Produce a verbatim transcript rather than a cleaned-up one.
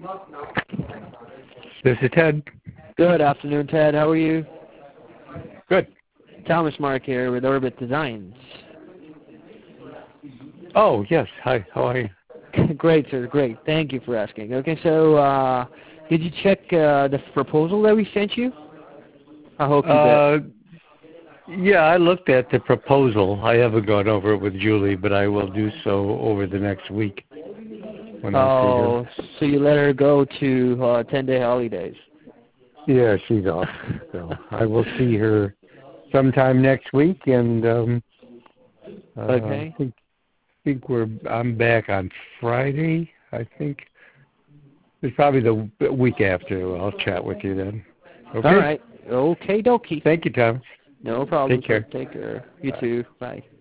This is Ted. Good afternoon, Ted. How are you? Good. Thomas Mark here with Orbit Designs. Oh, yes. Hi. How are you? Great, sir. Great. Thank you for asking. Okay, so uh, did you check uh, the proposal that we sent you? I hope you uh, did. Yeah, I looked at the proposal. I haven't gone over it with Julie, but I will do so over the next week when I Oh, see her. so you let her go to uh, ten-day holidays. Yeah, she's off. So I will see her sometime next week, and um, uh, Okay. I think, think we're. I'm back on Friday. I think it's probably the week after. I'll chat with you then. Okay. All right. Okay, dokie. Thank you, Thomas. No problem, Take sir. care. Take care. You Bye. too. Bye.